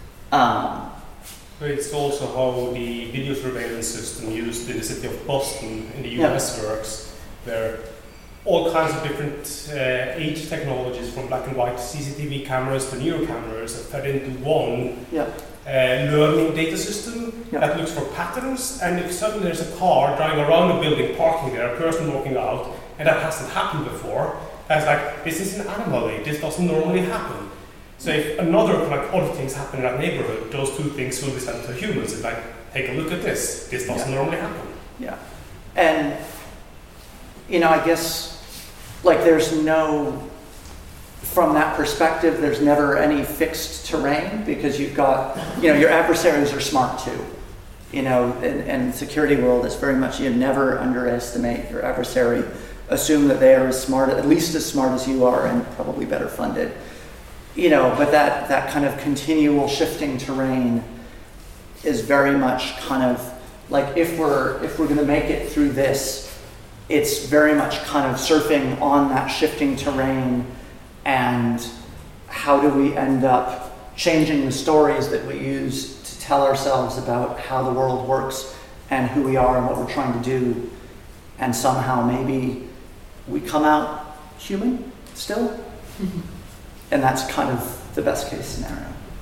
It's also how the video surveillance system used in the city of Boston in the US works, where all kinds of different age technologies, from black and white CCTV cameras to neuro cameras, are fed into one learning data system that looks for patterns. And if suddenly there's a car driving around the building, parking there, a person walking out, and that hasn't happened before, that's like, this is an anomaly, this doesn't normally happen. So if another odd things happen in that neighborhood, those two things will be sent to humans. It's like, take a look at this doesn't normally happen. Yeah. And I guess, like, there's no from that perspective, there's never any fixed terrain because you've got, your adversaries are smart too. In security world, it's very much, you never underestimate your adversary. Assume that they are at least as smart as you are, and probably better funded. But that kind of continual shifting terrain is very much kind of like if we're going to make it through this, it's very much kind of surfing on that shifting terrain, and how do we end up changing the stories that we use to tell ourselves about how the world works and who we are and what we're trying to do, and somehow maybe we come out human still. Mm-hmm. And that's kind of the best case scenario.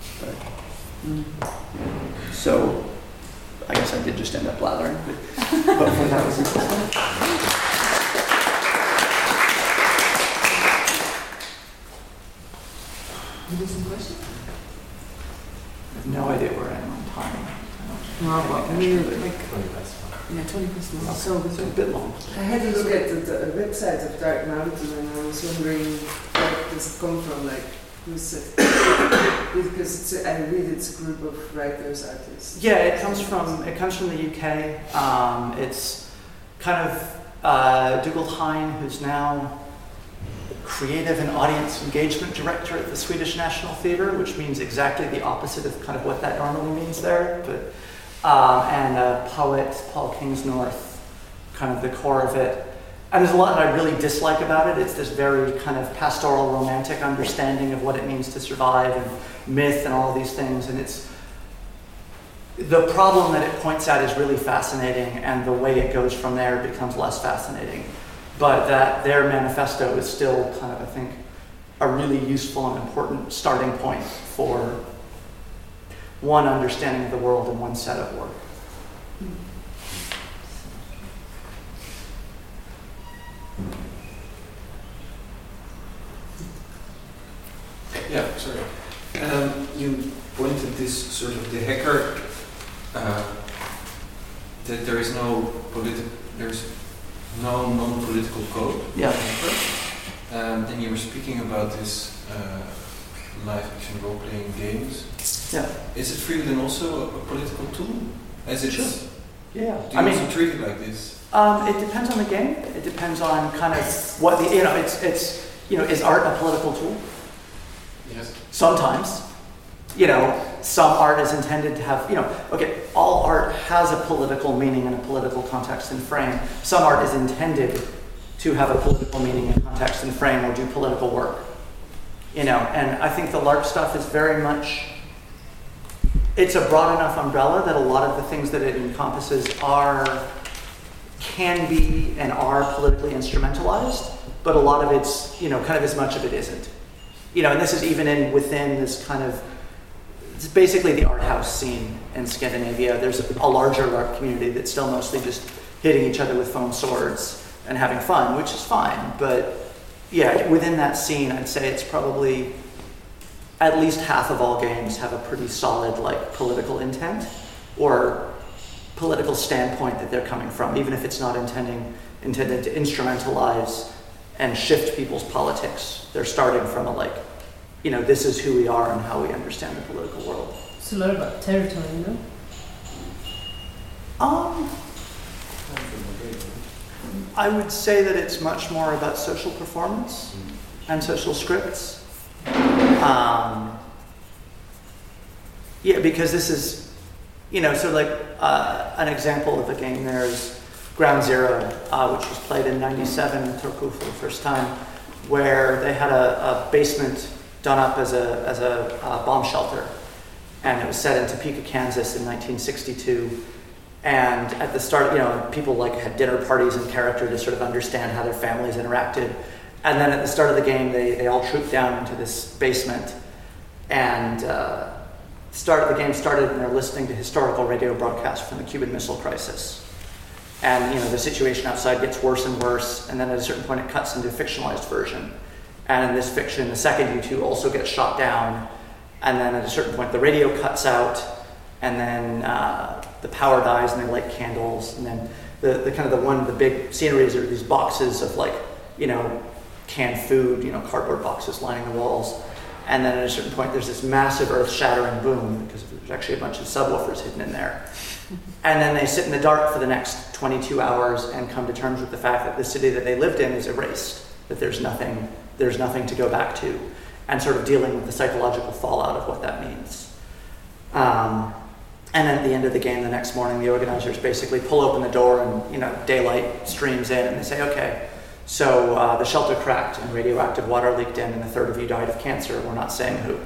So I guess I did just end up blathering, but hopefully that was interesting. Any some questions? I have no idea where I am on time. I mean, like, 20 past 1. yeah, 20 percent. It's So, a bit long. I had to look at the website of Dark Mountain, and I was wondering where does it come from, like who's it? Because I read it's a group of writers, artists. Yeah, it comes from the UK. It's kind of Dougald Hine, who's now creative and audience engagement director at the Swedish National Theatre, which means exactly the opposite of kind of what that normally means there. But and a poet, Paul Kingsnorth, kind of the core of it. And there's a lot that I really dislike about it. It's this very kind of pastoral, romantic understanding of what it means to survive and myth and all of these things. And it's the problem that it points at is really fascinating, and the way it goes from there becomes less fascinating. But that their manifesto is still kind of, I think, a really useful and important starting point for one understanding of the world and one set of work. Yeah, sorry. You pointed this sort of the hacker that there's no non-political code. Yeah. And you were speaking about this live action role-playing games. Yeah. Is it for you then also a political tool? As it's, Sure. Yeah. Do you also treat it like this? It depends on the game. It depends on kind of what the it's is art a political tool? Yes. Sometimes. Some art is intended to have, all art has a political meaning and a political context and frame. Some art is intended to have a political meaning and context and frame or do political work. And I think the LARP stuff is very much, it's a broad enough umbrella that a lot of the things that it encompasses can be and are politically instrumentalized, but a lot of it's, kind of as much of it isn't. And this is even within this kind of, it's basically the art house scene in Scandinavia. There's a larger LARP community that's still mostly just hitting each other with foam swords and having fun, which is fine. But yeah, within that scene, I'd say it's probably at least half of all games have a pretty solid political intent or political standpoint that they're coming from, even if it's not intended to instrumentalize and shift people's politics. They're starting from this is who we are and how we understand the political world. It's a lot about territory, I would say that it's much more about social performance and social scripts. Because this is, an example of a game there is Ground Zero, which was played in '97 in Turku for the first time, where they had a basement done up as a bomb shelter, and it was set in Topeka, Kansas in 1962. And at the start, people had dinner parties in character to sort of understand how their families interacted. And then at the start of the game, they all trooped down into this basement, and the game started, and they're listening to historical radio broadcasts from the Cuban Missile Crisis. And the situation outside gets worse and worse, and then at a certain point, it cuts into a fictionalized version. And in this fiction, the second U2 also gets shot down, and then at a certain point, the radio cuts out, and then the power dies, and they light candles, and then the big sceneries are these boxes of canned food, cardboard boxes lining the walls. And then at a certain point, there's this massive earth-shattering boom because there's actually a bunch of subwoofers hidden in there. And then they sit in the dark for the next 22 hours and come to terms with the fact that the city that they lived in is erased, that there's nothing to go back to, and sort of dealing with the psychological fallout of what that means. And then at the end of the game, the next morning, the organizers basically pull open the door and daylight streams in, and they say, okay, so the shelter cracked and radioactive water leaked in, and a third of you died of cancer. We're not saying who.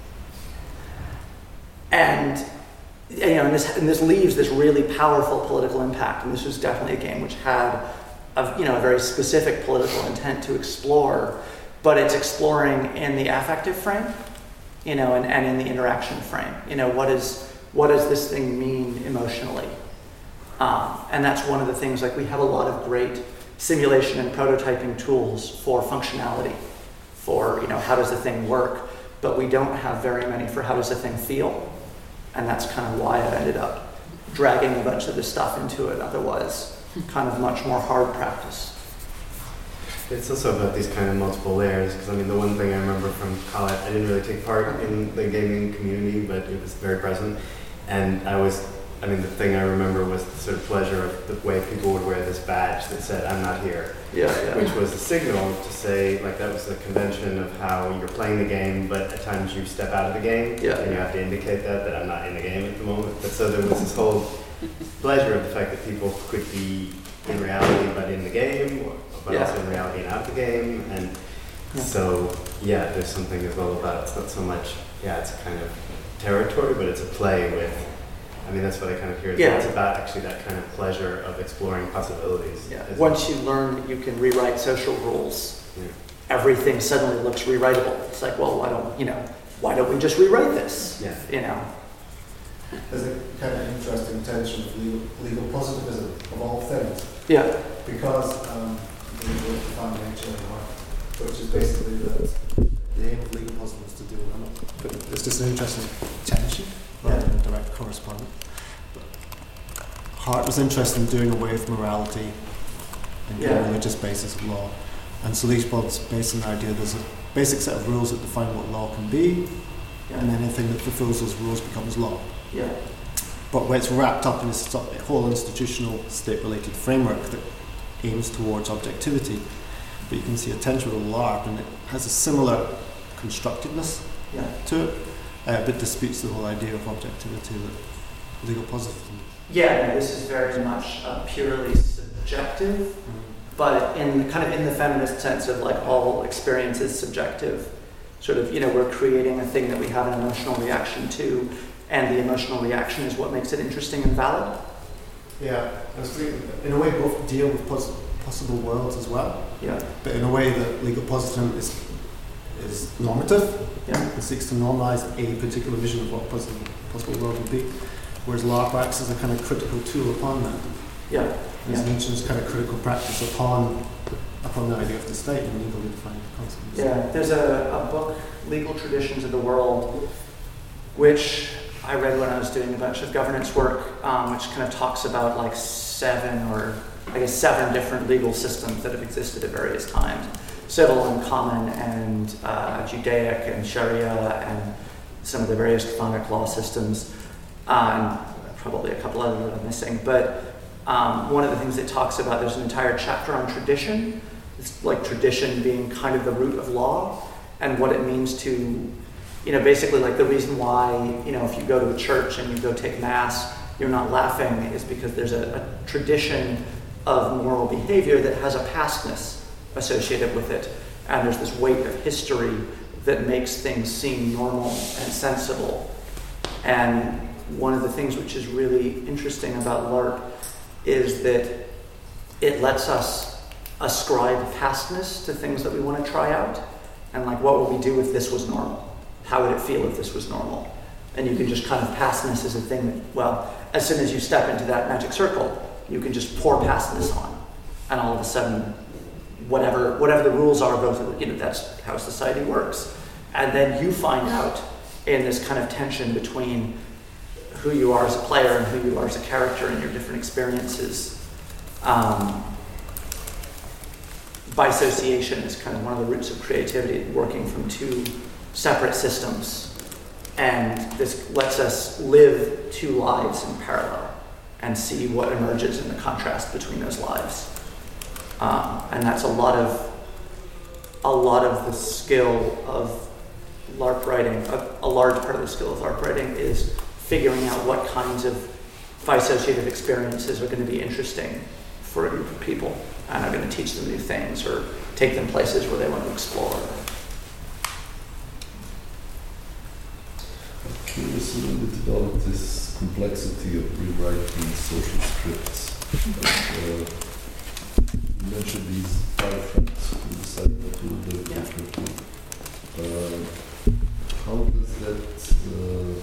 And and this leaves this really powerful political impact. And this was definitely a game which had a very specific political intent to explore, but it's exploring in the affective frame, and in the interaction frame. What does this thing mean emotionally? And that's one of the things. Like, we have a lot of great simulation and prototyping tools for functionality, for how does the thing work, but we don't have very many for how does the thing feel. And that's kind of why I've ended up dragging a bunch of this stuff into it. Otherwise, kind of much more hard practice. It's also about these kind of multiple layers, because the one thing I remember from college, I didn't really take part in the gaming community, but it was very present. And the thing I remember was the sort of pleasure of the way people would wear this badge that said, "I'm not here." Yeah. Which was a signal to say, like, that was the convention of how you're playing the game, but at times you step out of the game, and you have to indicate that I'm not in the game at the moment. But so there was this whole pleasure of the fact that people could be in reality but in the game, but also in reality and out of the game. And so, there's something as well about it's not so much, it's kind of territory, but it's a play with, that's what I kind of hear. It's about actually that kind of pleasure of exploring possibilities. Yeah. Once you learn that you can rewrite social rules, everything suddenly looks rewritable. It's like, well, why don't we just rewrite this? There's a kind of interesting tension of legal positivism of all things. Yeah. Because the defined nature of art, which is basically the aim of legal positivism is to do it. But it's just an interesting tension rather than a direct correspondence. Hart was interested in doing away with morality and the religious basis of law. And Salish Bod's based on the idea there's a basic set of rules that define what law can be, and anything that fulfills those rules becomes law. Yeah. But when it's wrapped up in this whole institutional state-related framework that aims towards objectivity, but you can see a tension with LARP, and it has a similar constructiveness to it, but disputes the whole idea of objectivity that legal positivism. This is very much purely subjective, but in the feminist sense of like all experience is subjective. Sort of, we're creating a thing that we have an emotional reaction to, and the emotional reaction is what makes it interesting and valid. Yeah, in a way, both deal with possible worlds as well. Yeah. But in a way that legal positivism is normative. It seeks to normalize a particular vision of what a possible world would be. Whereas LARP acts as a kind of critical tool upon that. As Nietzsche's kind of critical practice upon the idea of the state and legally defined concepts. There's a book, Legal Traditions of the World, which I read when I was doing a bunch of governance work, which kind of talks about like 7 different legal systems that have existed at various times. Civil and common and Judaic and Sharia and some of the various Islamic law systems. And probably a couple others that I'm missing. But one of the things it talks about, there's an entire chapter on tradition. It's like tradition being kind of the root of law and what it means to, basically like the reason why, if you go to a church and you go take mass, you're not laughing is because there's a tradition of moral behavior that has a pastness associated with it. And there's this weight of history that makes things seem normal and sensible. And one of the things which is really interesting about LARP is that it lets us ascribe pastness to things that we want to try out. And like, what would we do if this was normal? How would it feel if this was normal? And you can just kind of pastness as a thing that, well, as soon as you step into that magic circle, you can just pour pastness on. And all of a sudden, whatever the rules are, that's how society works. And then you find out in this kind of tension between who you are as a player and who you are as a character in your different experiences. Bisociation is kind of one of the roots of creativity, working from two separate systems. And this lets us live two lives in parallel and see what emerges in the contrast between those lives. And that's a lot of the skill of LARP writing. A large part of the skill of LARP writing is figuring out what kinds of dissociative experiences are going to be interesting for a group of people and are going to teach them new things or take them places where they want to explore. I'm curious a little bit about this complexity of rewriting social scripts. You mentioned these 5 friends who decided to live differently. How does that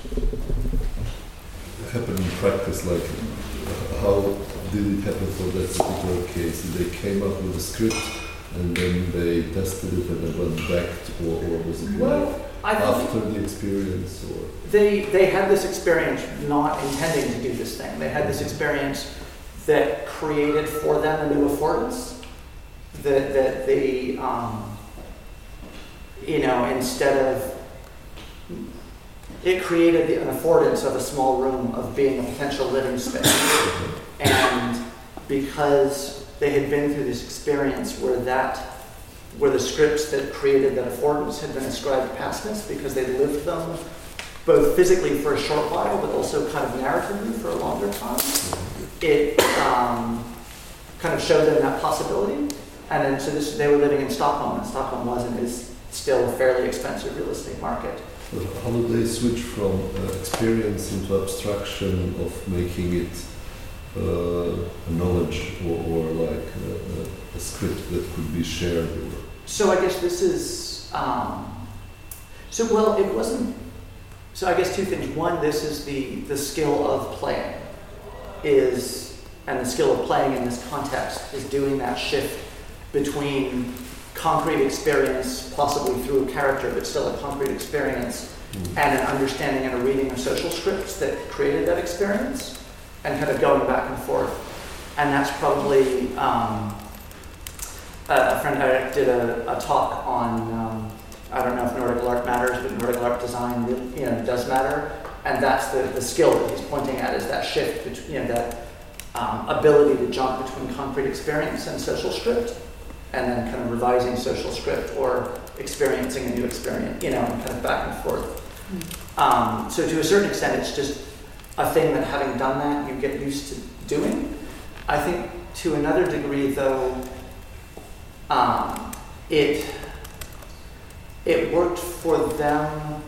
happen in practice? Like, how did it happen for that particular case? They came up with a script and then they tested it and then went back, or was it after the experience? Or they had this experience not intending to do this thing. They had this experience that created for them a new affordance. That they, instead of, it created an affordance of a small room of being a potential living space. And because they had been through this experience where the scripts that created that affordance had been ascribed pastness because they lived them both physically for a short while, but also kind of narratively for a longer time, it kind of showed them that possibility. And then, so they were living in Stockholm, and Stockholm is still a fairly expensive real estate market. But how did they switch from experience into abstraction of making it a knowledge or like a script that could be shared? So I guess this is, it wasn't, so I guess two things. One, this is the skill of playing and the skill of playing in this context is doing that shift between concrete experience, possibly through a character, but still a concrete experience, and an understanding and a reading of social scripts that created that experience, and kind of going back and forth. And that's probably, a friend Eric did a talk on, I don't know if Nordic LARP matters, but Nordic LARP design does matter. And that's the skill that he's pointing at, is that shift between, that ability to jump between concrete experience and social script, and then kind of revising social script or experiencing a new experience, and kind of back and forth. So to a certain extent, it's just a thing that having done that, you get used to doing. I think to another degree, though, it worked for them.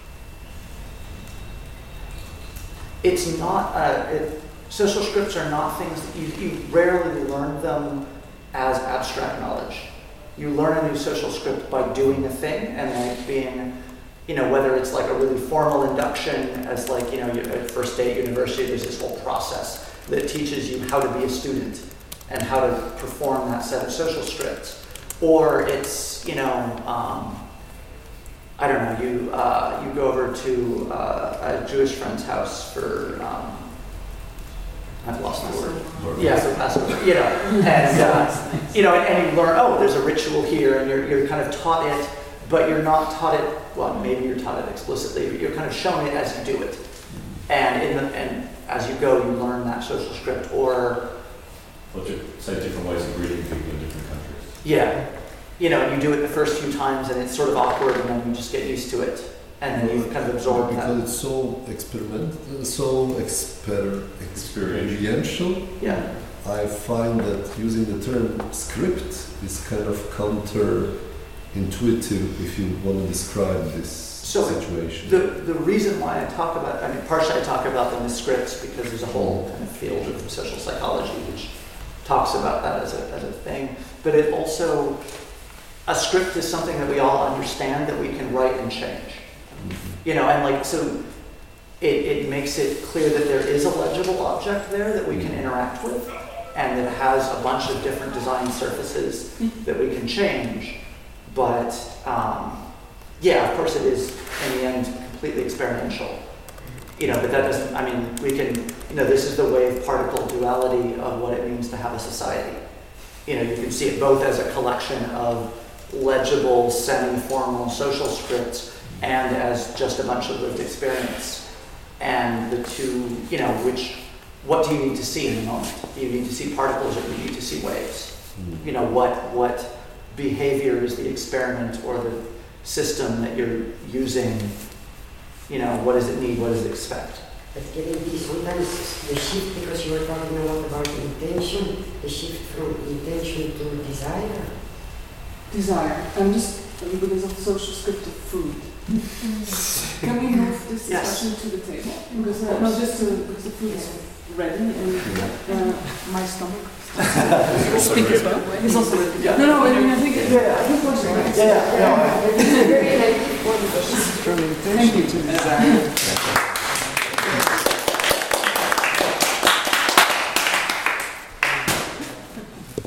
It's not, social scripts are not things that you rarely learn them as abstract knowledge. You learn a new social script by doing a thing, and then it being, whether it's like a really formal induction as like, at first day at university, there's this whole process that teaches you how to be a student and how to perform that set of social scripts. Or it's, I don't know, you go over to a Jewish friend's house for, I've lost my word. Yeah, for Passover, and you learn, there's a ritual here, and you're kind of taught it, but you're not taught it, well, maybe you're taught it explicitly, but you're kind of shown it as you do it. And as you go, you learn that social script, or... Well, say different ways of greeting people in different countries. Yeah. You do it the first few times, and it's sort of awkward, and then you just get used to it. And then you kind of absorb that. Because it's so experiential. Yeah. I find that using the term script is kind of counterintuitive if you want to describe this situation. The reason why partially I talk about them as scripts because there's a whole kind of field of social psychology which talks about that as a thing. But it also, a script is something that we all understand that we can write and change. So it makes it clear that there is a legible object there that we can interact with, and that has a bunch of different design surfaces that we can change. But of course it is in the end completely experiential. But that doesn't, we can, this is the wave particle duality of what it means to have a society. you can see it both as a collection of legible, semi-formal social scripts and as just a bunch of lived experience. And the two, what do you need to see in the moment? Do you need to see particles or do you need to see waves? What behavior is the experiment or the system that you're using? What does it need? What does it expect? But can it be sometimes the shift, because you were talking a lot about intention, the shift from intention to desire? Desire. I'm just, because of social script of food. Can we move this discussion to the table? Because, because the food is ready and my stomach speak as well. It's also ready. Yeah. No, I think it's a good question. It's a very like one. From intention to desire.